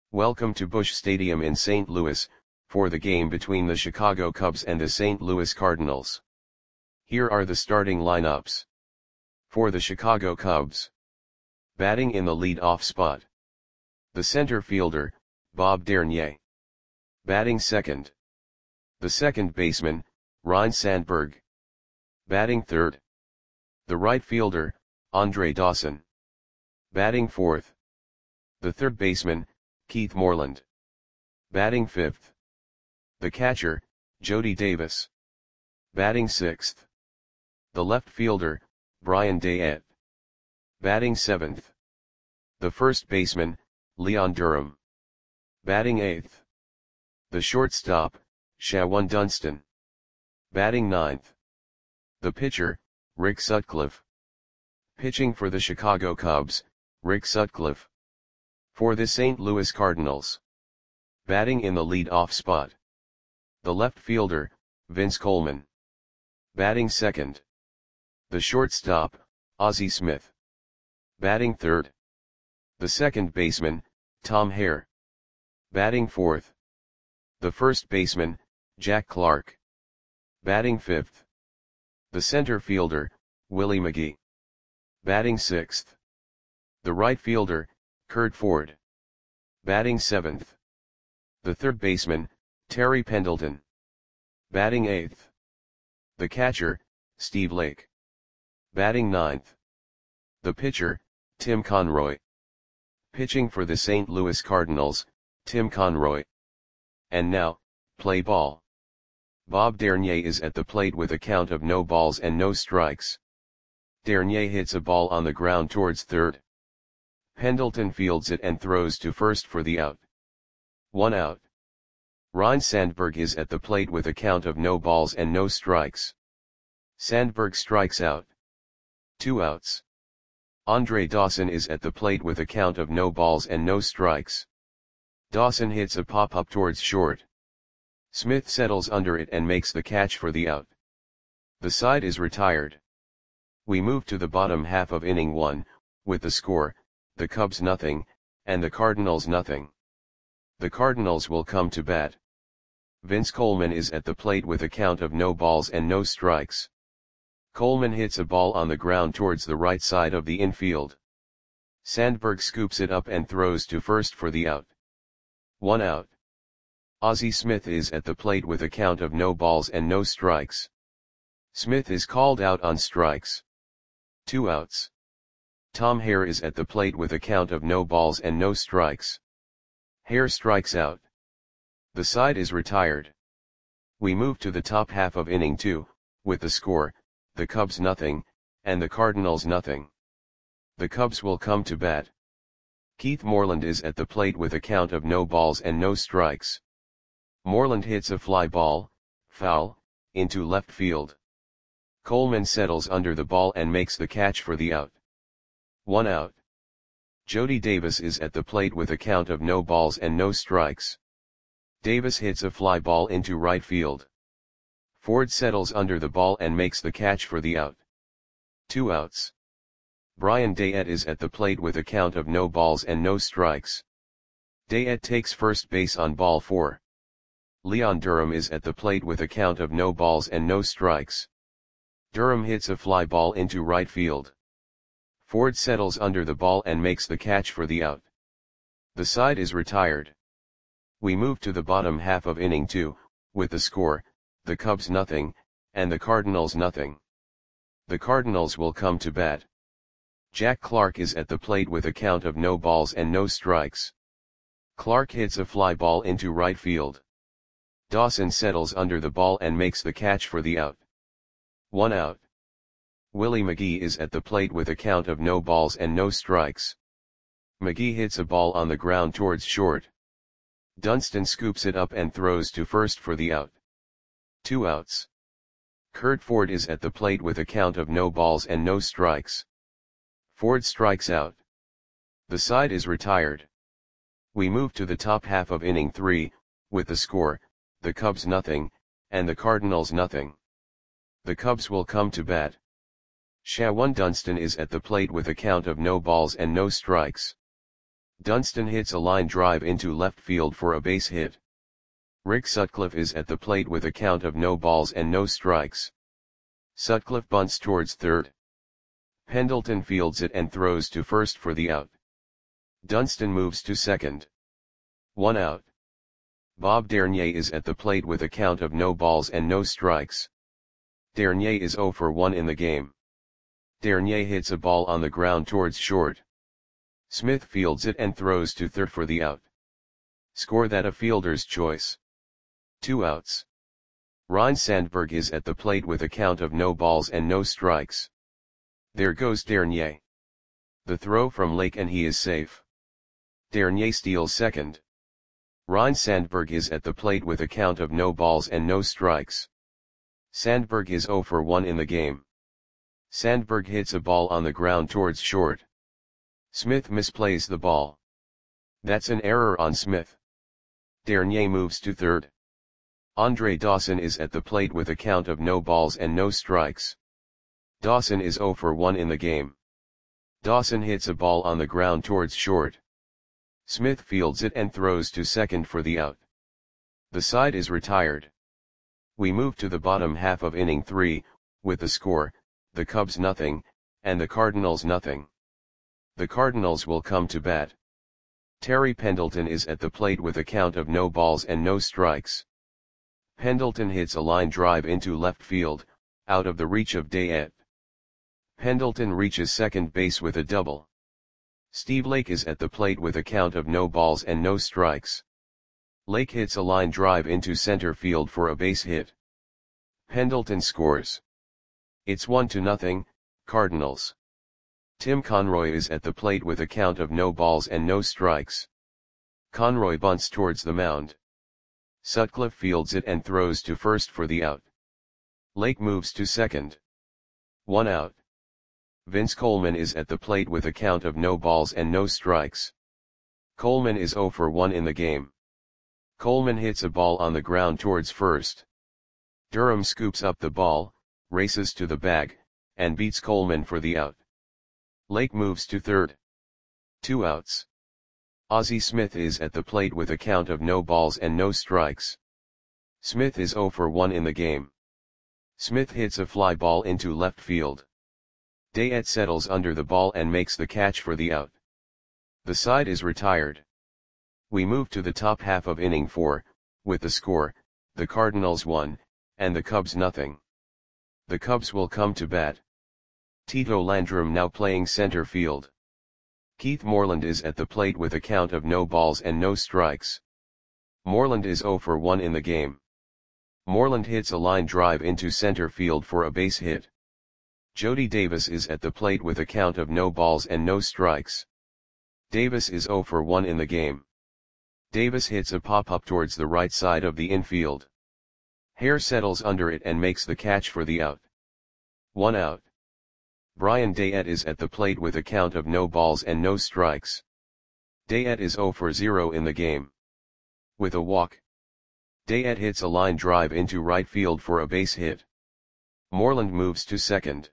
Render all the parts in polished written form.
Welcome to Busch Stadium in St. Louis, for the game between the Chicago Cubs and the St. Louis Cardinals. Here are the starting lineups. For the Chicago Cubs. Batting in the lead-off spot. The center fielder, Bob Dernier. Batting second. The second baseman, Ryne Sandberg. Batting third. The right fielder, Andre Dawson. Batting fourth. The third baseman, Keith Moreland. Batting fifth. The catcher, Jody Davis. Batting sixth. The left fielder, Brian Dayette. Batting seventh. The first baseman, Leon Durham. Batting eighth. The shortstop, Shawon Dunston. Batting ninth. The pitcher, Rick Sutcliffe. Pitching for the Chicago Cubs, Rick Sutcliffe. For the St. Louis Cardinals. Batting in the lead-off spot. The left fielder, Vince Coleman. Batting second. The shortstop, Ozzie Smith. Batting third. The second baseman, Tom Hare. Batting fourth. The first baseman, Jack Clark. Batting fifth. The center fielder, Willie McGee. Batting sixth. The right fielder, Curt Ford. Batting seventh. The third baseman, Terry Pendleton. Batting eighth. The catcher, Steve Lake. Batting ninth. The pitcher, Tim Conroy. Pitching for the St. Louis Cardinals, Tim Conroy. And now, play ball. Bob Dernier is at the plate with a count of no balls and no strikes. Dernier hits a ball on the ground towards third. Pendleton fields it and throws to first for the out. 1 out. Ryne Sandberg is at the plate with a count of no balls and no strikes. Sandberg strikes out. 2 outs. Andre Dawson is at the plate with a count of no balls and no strikes. Dawson hits a pop-up towards short. Smith settles under it and makes the catch for the out. The side is retired. We move to the bottom half of inning 1, with the score, the Cubs nothing, and the Cardinals nothing. The Cardinals will come to bat. Vince Coleman is at the plate with a count of no balls and no strikes. Coleman hits a ball on the ground towards the right side of the infield. Sandberg scoops it up and throws to first for the out. 1 out. Ozzie Smith is at the plate with a count of no balls and no strikes. Smith is called out on strikes. 2 outs. Tom Hare is at the plate with a count of no balls and no strikes. Hare strikes out. The side is retired. We move to the top half of inning 2, with the score, the Cubs nothing, and the Cardinals nothing. The Cubs will come to bat. Keith Moreland is at the plate with a count of no balls and no strikes. Moreland hits a fly ball, foul, into left field. Coleman settles under the ball and makes the catch for the out. 1 out. Jody Davis is at the plate with a count of no balls and no strikes. Davis hits a fly ball into right field. Ford settles under the ball and makes the catch for the out. 2 outs. Brian Dayette is at the plate with a count of no balls and no strikes. Dayette takes first base on ball 4. Leon Durham is at the plate with a count of no balls and no strikes. Durham hits a fly ball into right field. Ford settles under the ball and makes the catch for the out. The side is retired. We move to the bottom half of inning 2, with the score, the Cubs nothing, and the Cardinals nothing. The Cardinals will come to bat. Jack Clark is at the plate with a count of no balls and no strikes. Clark hits a fly ball into right field. Dawson settles under the ball and makes the catch for the out. 1 out. Willie McGee is at the plate with a count of no balls and no strikes. McGee hits a ball on the ground towards short. Dunston scoops it up and throws to first for the out. 2 outs. Curt Ford is at the plate with a count of no balls and no strikes. Ford strikes out. The side is retired. We move to the top half of inning 3, with the score, the Cubs nothing, and the Cardinals nothing. The Cubs will come to bat. Shawon Dunston is at the plate with a count of no balls and no strikes. Dunston hits a line drive into left field for a base hit. Rick Sutcliffe is at the plate with a count of no balls and no strikes. Sutcliffe bunts towards third. Pendleton fields it and throws to first for the out. Dunston moves to second. 1 out. Bob Dernier is at the plate with a count of no balls and no strikes. Dernier is 0 for 1 in the game. Dernier hits a ball on the ground towards short. Smith fields it and throws to third for the out. Score that a fielder's choice. 2 outs. Ryne Sandberg is at the plate with a count of no balls and no strikes. There goes Dernier. The throw from Lake and he is safe. Dernier steals second. Ryne Sandberg is at the plate with a count of no balls and no strikes. Sandberg is 0 for 1 in the game. Sandberg hits a ball on the ground towards short. Smith misplays the ball. That's an error on Smith. Dernier moves to third. Andre Dawson is at the plate with a count of no balls and no strikes. Dawson is 0 for 1 in the game. Dawson hits a ball on the ground towards short. Smith fields it and throws to second for the out. The side is retired. We move to the bottom half of inning 3, with the score, the Cubs nothing, and the Cardinals nothing. The Cardinals will come to bat. Terry Pendleton is at the plate with a count of no balls and no strikes. Pendleton hits a line drive into left field, out of the reach of Dayette. Pendleton reaches second base with a double. Steve Lake is at the plate with a count of no balls and no strikes. Lake hits a line drive into center field for a base hit. Pendleton scores. It's 1-0, Cardinals. Tim Conroy is at the plate with a count of no balls and no strikes. Conroy bunts towards the mound. Sutcliffe fields it and throws to first for the out. Lake moves to second. 1 out. Vince Coleman is at the plate with a count of no balls and no strikes. Coleman is 0 for 1 in the game. Coleman hits a ball on the ground towards first. Durham scoops up the ball, races to the bag, and beats Coleman for the out. Lake moves to third. 2 outs. Ozzie Smith is at the plate with a count of no balls and no strikes. Smith is 0 for 1 in the game. Smith hits a fly ball into left field. Dayette settles under the ball and makes the catch for the out. The side is retired. We move to the top half of inning 4, with the score, the Cardinals 1, and the Cubs nothing. The Cubs will come to bat. Tito Landrum now playing center field. Keith Moreland is at the plate with a count of no balls and no strikes. Moreland is 0 for 1 in the game. Moreland hits a line drive into center field for a base hit. Jody Davis is at the plate with a count of no balls and no strikes. Davis is 0 for 1 in the game. Davis hits a pop-up towards the right side of the infield. Hare settles under it and makes the catch for the out. 1 out. Brian Dayette is at the plate with a count of no balls and no strikes. Dayette is 0 for 0 in the game. With a walk. Dayette hits a line drive into right field for a base hit. Moreland moves to second.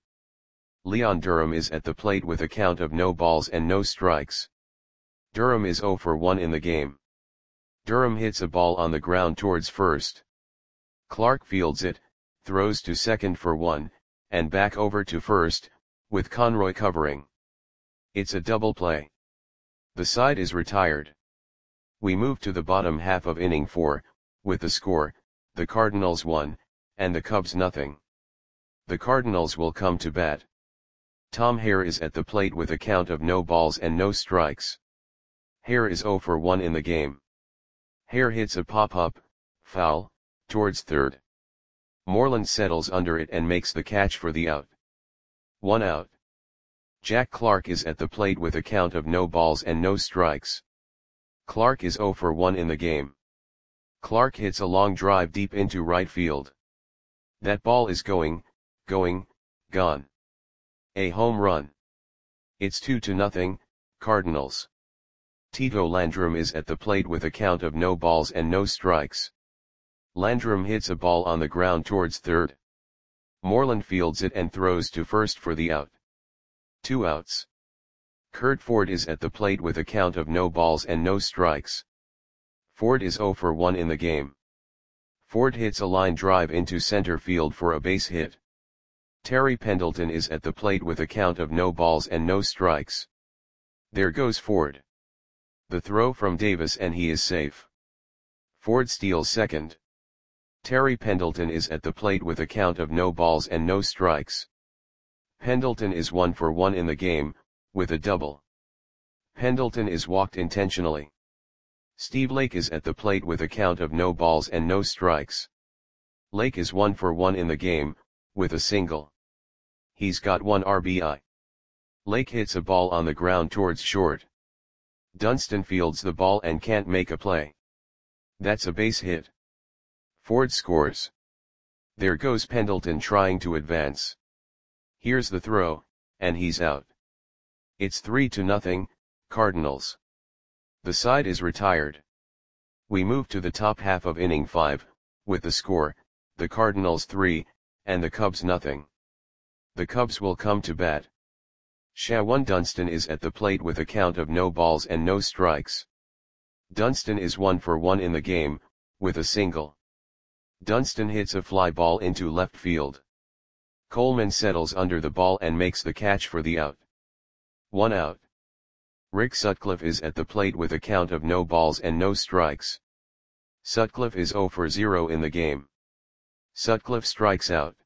Leon Durham is at the plate with a count of no balls and no strikes. Durham is 0 for 1 in the game. Durham hits a ball on the ground towards first. Clark fields it, throws to second for 1, and back over to first, with Conroy covering. It's a double play. The side is retired. We move to the bottom half of inning 4, with the score, the Cardinals 1, and the Cubs nothing. The Cardinals will come to bat. Tom Hare is at the plate with a count of no balls and no strikes. Hare is 0 for 1 in the game. Hare hits a pop-up, foul, towards third. Moreland settles under it and makes the catch for the out. 1 out. Jack Clark is at the plate with a count of no balls and no strikes. Clark is 0 for 1 in the game. Clark hits a long drive deep into right field. That ball is gone. A home run. It's 2-0, Cardinals. Tito Landrum is at the plate with a count of no balls and no strikes. Landrum hits a ball on the ground towards third. Moreland fields it and throws to first for the out. 2 outs. Curt Ford is at the plate with a count of no balls and no strikes. Ford is 0 for 1 in the game. Ford hits a line drive into center field for a base hit. Terry Pendleton is at the plate with a count of no balls and no strikes. There goes Ford. The throw from Davis and he is safe. Ford steals second. Terry Pendleton is at the plate with a count of no balls and no strikes. Pendleton is 1 for 1 in the game, with a double. Pendleton is walked intentionally. Steve Lake is at the plate with a count of no balls and no strikes. Lake is 1 for 1 in the game, with a single. He's got 1 RBI. Lake hits a ball on the ground towards short. Dunston fields the ball and can't make a play. That's a base hit. Ford scores. There goes Pendleton trying to advance. Here's the throw, and he's out. It's 3-0, Cardinals. The side is retired. We move to the top half of inning 5, with the score, the Cardinals 3, and the Cubs nothing. The Cubs will come to bat. Shawan Dunston is at the plate with a count of no balls and no strikes. Dunston is 1 for 1 in the game, with a single. Dunston hits a fly ball into left field. Coleman settles under the ball and makes the catch for the out. 1 out. Rick Sutcliffe is at the plate with a count of no balls and no strikes. Sutcliffe is 0 for 0 in the game. Sutcliffe strikes out.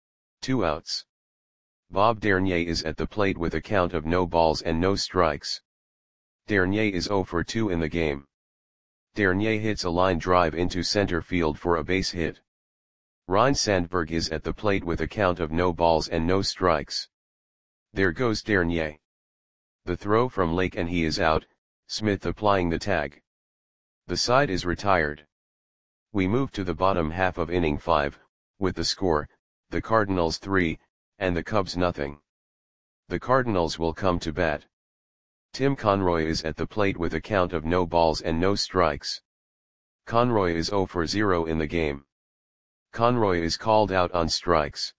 2 outs. Bob Dernier is at the plate with a count of no balls and no strikes. Dernier is 0 for 2 in the game. Dernier hits a line drive into center field for a base hit. Ryne Sandberg is at the plate with a count of no balls and no strikes. There goes Dernier. The throw from Lake and he is out, Smith applying the tag. The side is retired. We move to the bottom half of inning 5, with the score, the Cardinals 3, and the Cubs nothing. The Cardinals will come to bat. Tim Conroy is at the plate with a count of no balls and no strikes. Conroy is 0 for 0 in the game. Conroy is called out on strikes.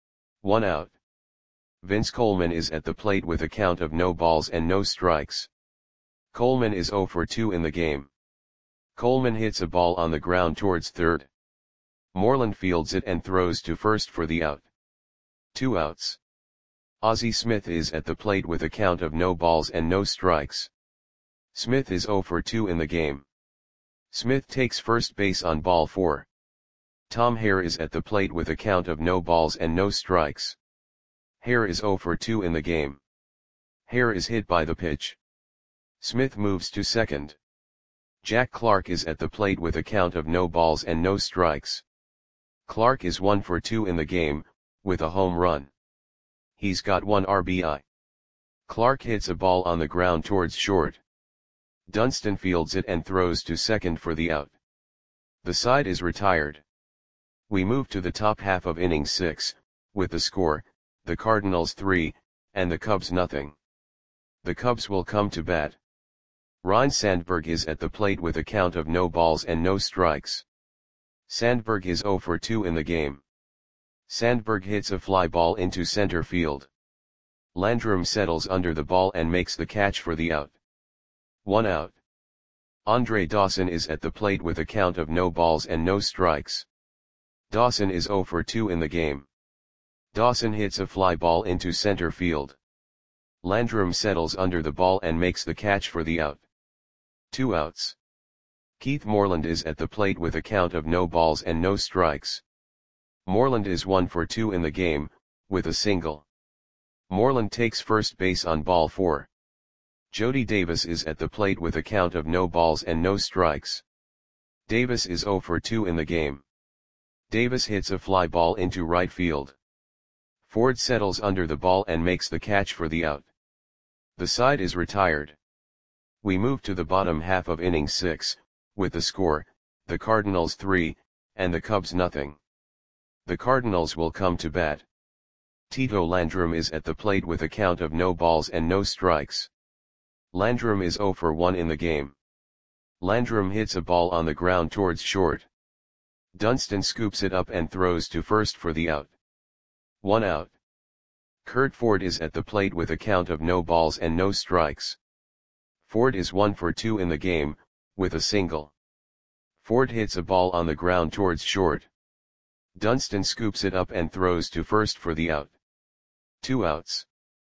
1 out. Vince Coleman is at the plate with a count of no balls and no strikes. Coleman is 0 for 2 in the game. Coleman hits a ball on the ground towards third. Moreland fields it and throws to first for the out. 2 outs. Ozzie Smith is at the plate with a count of no balls and no strikes. Smith is 0 for 2 in the game. Smith takes first base on ball 4. Tom Hare is at the plate with a count of no balls and no strikes. Hare is 0 for 2 in the game. Hare is hit by the pitch. Smith moves to second. Jack Clark is at the plate with a count of no balls and no strikes. Clark is 1 for 2 in the game, with a home run. He's got 1 RBI. Clark hits a ball on the ground towards short. Dunston fields it and throws to second for the out. The side is retired. We move to the top half of inning 6, with the score, the Cardinals 3, and the Cubs nothing. The Cubs will come to bat. Ryne Sandberg is at the plate with a count of no balls and no strikes. Sandberg is 0 for 2 in the game. Sandberg hits a fly ball into center field. Landrum settles under the ball and makes the catch for the out. 1 out. Andre Dawson is at the plate with a count of no balls and no strikes. Dawson is 0 for 2 in the game. Dawson hits a fly ball into center field. Landrum settles under the ball and makes the catch for the out. 2 outs. Keith Moreland is at the plate with a count of no balls and no strikes. Moreland is 1 for 2 in the game, with a single. Moreland takes first base on ball 4. Jody Davis is at the plate with a count of no balls and no strikes. Davis is 0 for 2 in the game. Davis hits a fly ball into right field. Ford settles under the ball and makes the catch for the out. The side is retired. We move to the bottom half of inning 6, with the score, the Cardinals 3, and the Cubs nothing. The Cardinals will come to bat. Tito Landrum is at the plate with a count of no balls and no strikes. Landrum is 0 for 1 in the game. Landrum hits a ball on the ground towards short. Dunston scoops it up and throws to first for the out. 1 out. Kurt Ford is at the plate with a count of no balls and no strikes. Ford is 1 for 2 in the game, with a single. Ford hits a ball on the ground towards short. Dunston scoops it up and throws to first for the out. 2 outs.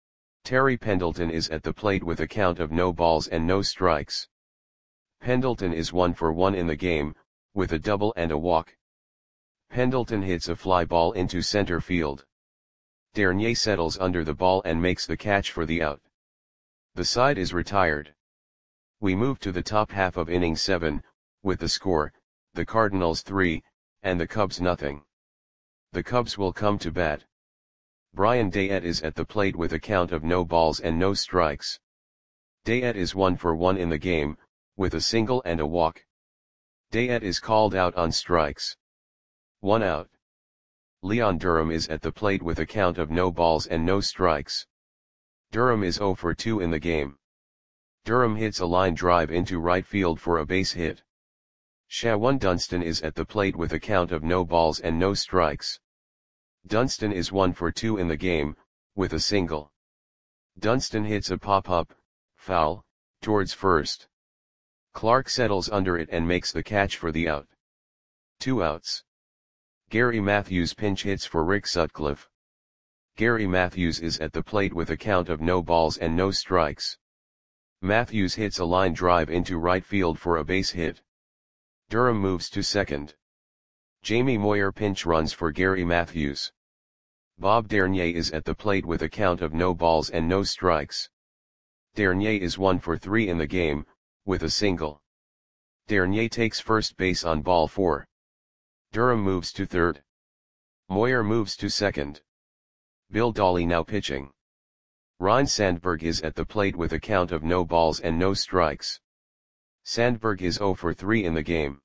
Terry Pendleton is at the plate with a count of no balls and no strikes. Pendleton is 1 for 1 in the game, with a double and a walk. Pendleton hits a fly ball into center field. Dernier settles under the ball and makes the catch for the out. The side is retired. We move to the top half of inning 7, with the score, the Cardinals 3, and the Cubs nothing. The Cubs will come to bat. Brian Dayette is at the plate with a count of no balls and no strikes. Dayette is 1 for 1 in the game, with a single and a walk. Dayette is called out on strikes. 1 out. Leon Durham is at the plate with a count of no balls and no strikes. Durham is 0 for 2 in the game. Durham hits a line drive into right field for a base hit. Shawan Dunston is at the plate with a count of no balls and no strikes. Dunston is 1 for 2 in the game, with a single. Dunston hits a pop-up, foul, towards first. Clark settles under it and makes the catch for the out. 2 outs. Gary Matthews pinch hits for Rick Sutcliffe. Gary Matthews is at the plate with a count of no balls and no strikes. Matthews hits a line drive into right field for a base hit. Durham moves to second. Jamie Moyer pinch runs for Gary Matthews. Bob Dernier is at the plate with a count of no balls and no strikes. Dernier is 1 for 3 in the game, with a single. Dernier takes first base on ball 4. Durham moves to third. Moyer moves to second. Bill Dawley now pitching. Ryne Sandberg is at the plate with a count of no balls and no strikes. Sandberg is 0 for 3 in the game.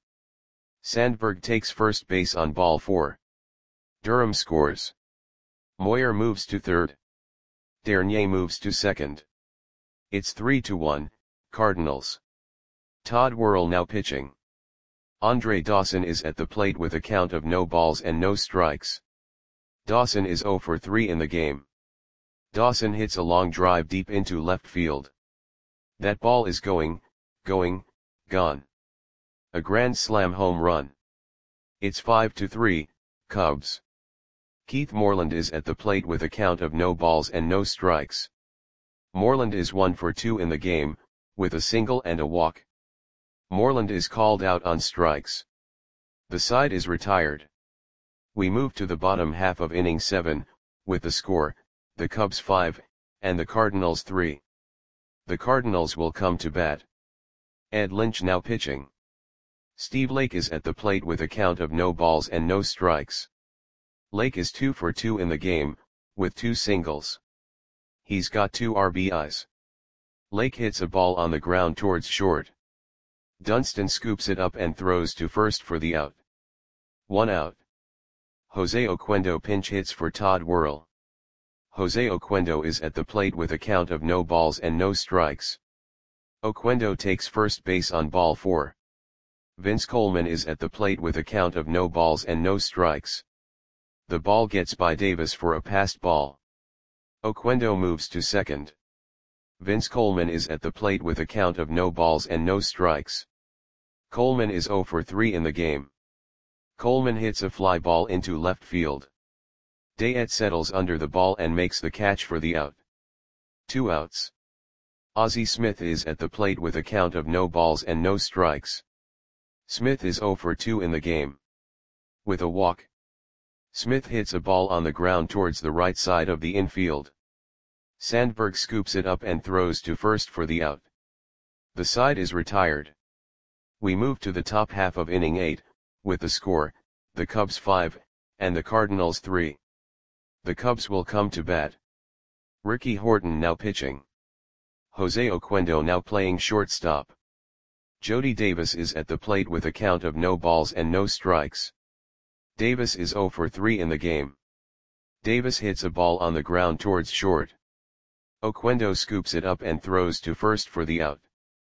Sandberg takes first base on ball 4. Durham scores. Moyer moves to third. Dernier moves to second. It's 3-1, Cardinals. Todd Worrell now pitching. Andre Dawson is at the plate with a count of no balls and no strikes. Dawson is 0 for 3 in the game. Dawson hits a long drive deep into left field. That ball is gone. A grand slam home run. It's 5-3, Cubs. Keith Moreland is at the plate with a count of no balls and no strikes. Moreland is 1 for 2 in the game, with a single and a walk. Moreland is called out on strikes. The side is retired. We move to the bottom half of inning 7, with the score, the Cubs 5, and the Cardinals 3. The Cardinals will come to bat. Ed Lynch now pitching. Steve Lake is at the plate with a count of no balls and no strikes. Lake is 2 for 2 in the game, with 2 singles. He's got 2 RBIs. Lake hits a ball on the ground towards short. Dunston scoops it up and throws to first for the out. 1 out. Jose Oquendo pinch hits for Todd Worrell. Jose Oquendo is at the plate with a count of no balls and no strikes. Oquendo takes first base on ball 4. Vince Coleman is at the plate with a count of no balls and no strikes. The ball gets by Davis for a passed ball. Oquendo moves to second. Vince Coleman is at the plate with a count of no balls and no strikes. Coleman is 0 for 3 in the game. Coleman hits a fly ball into left field. Dayette settles under the ball and makes the catch for the out. 2 outs. Ozzie Smith is at the plate with a count of no balls and no strikes. Smith is 0 for 2 in the game. With a walk. Smith hits a ball on the ground towards the right side of the infield. Sandberg scoops it up and throws to first for the out. The side is retired. We move to the top half of inning 8, with the score, the Cubs 5, and the Cardinals 3. The Cubs will come to bat. Ricky Horton now pitching. Jose Oquendo now playing shortstop. Jody Davis is at the plate with a count of no balls and no strikes. Davis is 0 for 3 in the game. Davis hits a ball on the ground towards short. Oquendo scoops it up and throws to first for the out.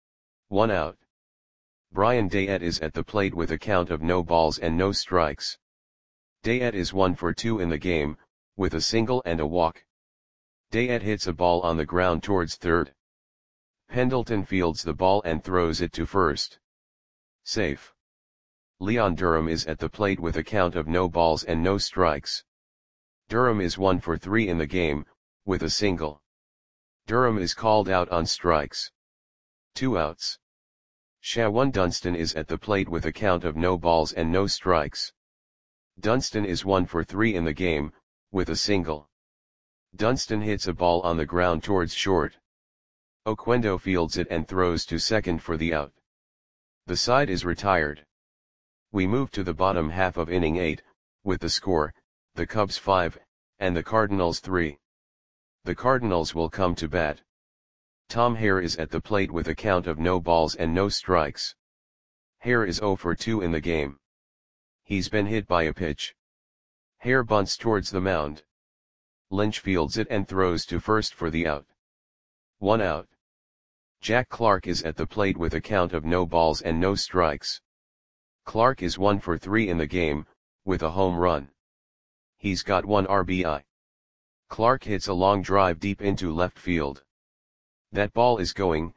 1 out. Brian Dayette is at the plate with a count of no balls and no strikes. Dayette is 1 for 2 in the game, with a single and a walk. Dayette hits a ball on the ground towards third. Pendleton fields the ball and throws it to first. Safe. Leon Durham is at the plate with a count of no balls and no strikes. Durham is 1 for 3 in the game, with a single. Durham is called out on strikes. 2 outs. Shawan Dunston is at the plate with a count of no balls and no strikes. Dunston is 1 for 3 in the game, with a single. Dunston hits a ball on the ground towards short. Oquendo fields it and throws to second for the out. The side is retired. We move to the bottom half of inning 8, with the score, the Cubs 5, and the Cardinals 3. The Cardinals will come to bat. Tom Hare is at the plate with a count of no balls and no strikes. Hare is 0 for 2 in the game. He's been hit by a pitch. Hare bunts towards the mound. Lynch fields it and throws to first for the out. 1 out. Jack Clark is at the plate with a count of no balls and no strikes. Clark is 1 for 3 in the game, with a home run. He's got 1 RBI. Clark hits a long drive deep into left field. That ball is going,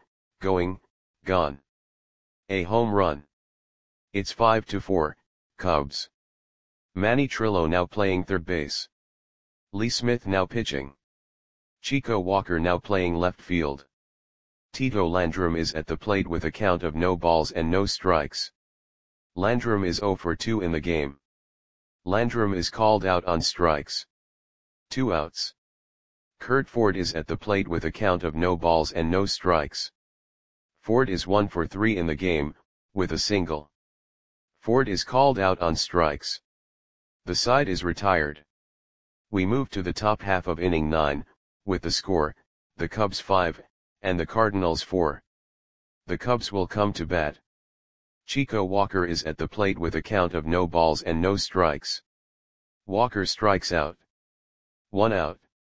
gone. A home run. It's 5-4, Cubs. Manny Trillo now playing third base. Lee Smith now pitching. Chico Walker now playing left field. Tito Landrum is at the plate with a count of no balls and no strikes. Landrum is 0 for 2 in the game. Landrum is called out on strikes. 2 outs. Kurt Ford is at the plate with a count of no balls and no strikes. Ford is 1 for 3 in the game, with a single. Ford is called out on strikes. The side is retired. We move to the top half of inning 9, with the score, the Cubs 5, and the Cardinals 4. The Cubs will come to bat. Chico Walker is at the plate with a count of no balls and no strikes. Walker strikes out. 1 out.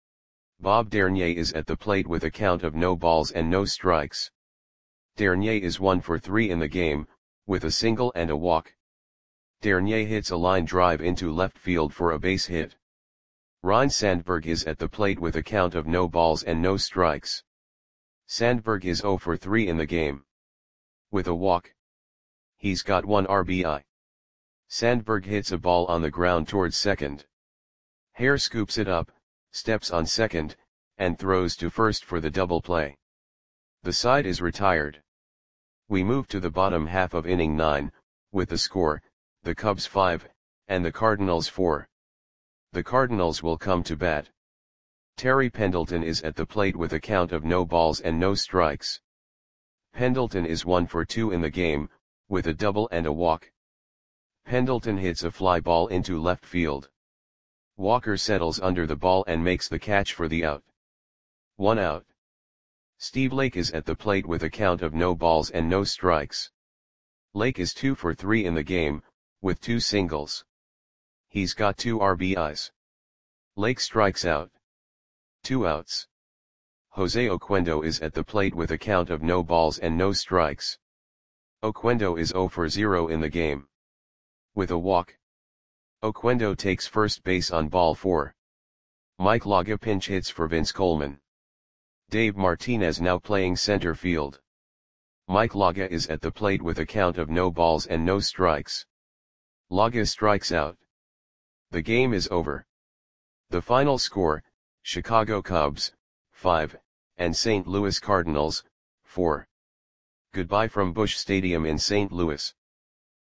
Bob Dernier is at the plate with a count of no balls and no strikes. Dernier is 1 for 3 in the game, with a single and a walk. Dernier hits a line drive into left field for a base hit. Ryne Sandberg is at the plate with a count of no balls and no strikes. Sandberg is 0 for 3 in the game. With a walk. He's got 1 RBI. Sandberg hits a ball on the ground towards second. Hare scoops it up, steps on second, and throws to first for the double play. The side is retired. We move to the bottom half of inning 9, with the score, the Cubs 5, and the Cardinals 4. The Cardinals will come to bat. Terry Pendleton is at the plate with a count of no balls and no strikes. Pendleton is 1 for 2 in the game, with a double and a walk. Pendleton hits a fly ball into left field. Walker settles under the ball and makes the catch for the out. 1 out. Steve Lake is at the plate with a count of no balls and no strikes. Lake is 2 for 3 in the game, with 2 singles. He's got 2 RBIs. Lake strikes out. 2 outs. Jose Oquendo is at the plate with a count of no balls and no strikes. Oquendo is 0 for 0 in the game. With a walk. Oquendo takes first base on ball 4. Mike Laga pinch hits for Vince Coleman. Dave Martinez now playing center field. Mike Laga is at the plate with a count of no balls and no strikes. Laga strikes out. The game is over. The final score, Chicago Cubs, 5, and St. Louis Cardinals, 4. Goodbye from Busch Stadium in St. Louis.